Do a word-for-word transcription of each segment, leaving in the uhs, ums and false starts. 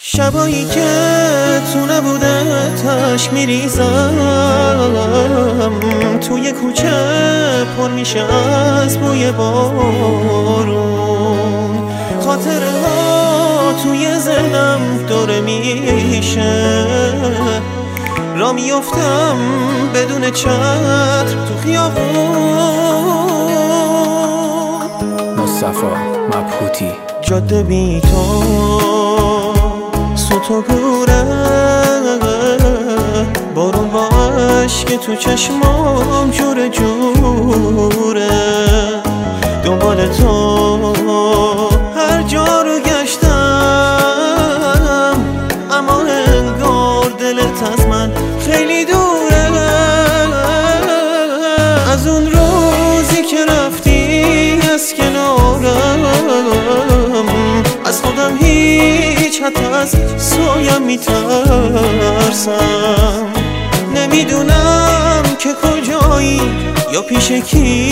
شبایی که تو نبودتش میریزم توی کوچه پر میشه از بوی بارون. خاطره ها توی ذهنم دوره میشه، را میافتم بدون چتر تو خیابون. مصطفی مبهوتی. جاده بی تو سوت و گوره، بارون با عشق تو چشمام جوره جوره. دنبال تو هر جا رو گشتم، اما انگار دلت از من خیلی دوره. از اون روزی که رفتی از کنارم، از خودم هیچ حتی از سویم میترسم. نمیدونم که کجایی یا پیش کی،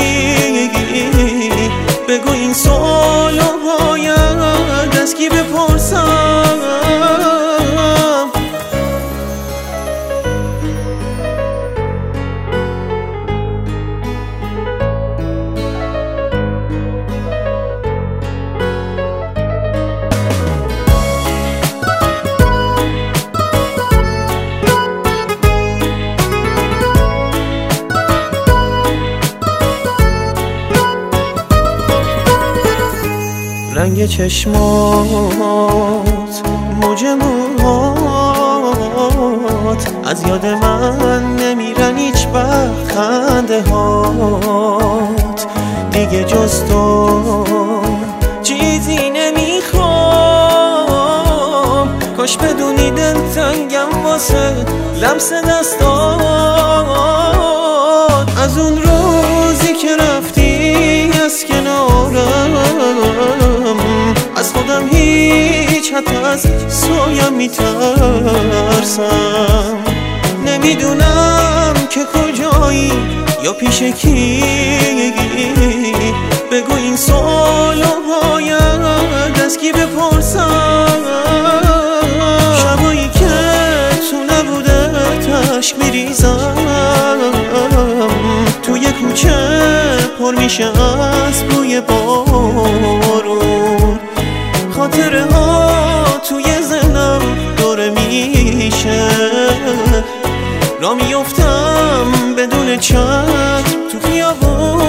بگو این سوالو باید از کی بپرسم. رنگ چشمات، موج موهات، از یاد من نمیرن هیچ وقت خنده هات. دیگه جز تو چیزی نمیخوام، کاش بدونی دلتنگم واسه لمس دستات. از اون روزی که رفتی از کنارم، از خودم هیچ حتی از سویم میترسم. نمیدونم که کجایی یا پیش کی، بگو این سوالو باید از کی بپرسم. شبایی که تو نبودتش میریزم توی کوچه پر میشه از بوی بارون. خاطره ها توی ذهنم دوره میشه، را میافتم بدون چتر تو خیابون.